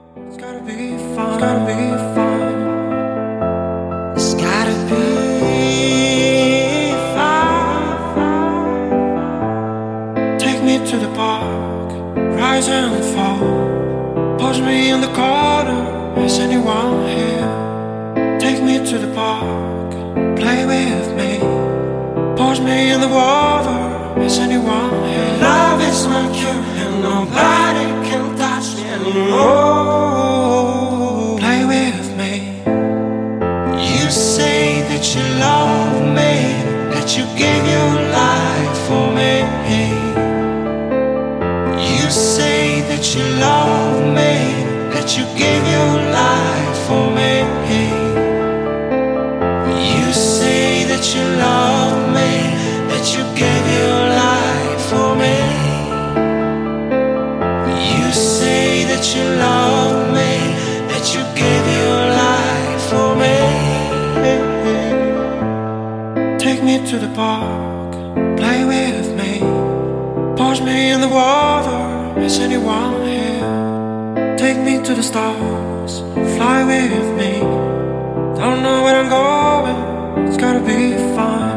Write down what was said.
It's gotta be fun. It's gotta be fun. It's gotta be fun. Take me to the park, rise and fall. Push me in the corner. Is anyone here? Take me to the park, play with me. Push me in the water. Is anyone here? Love is my cure, and nobody can touch me anymore. Play with me. You say that you love me, that you gave your life for me. You say that you love me, that you gave your life for me. You say that you love me, that you gave your life for me. You say that you love me, that you gave your life for me. Take me to the park, play with me. Push me in the water. Is anyone here? Take me to the stars, fly with me. Don't know where I'm going. It's gotta be fun.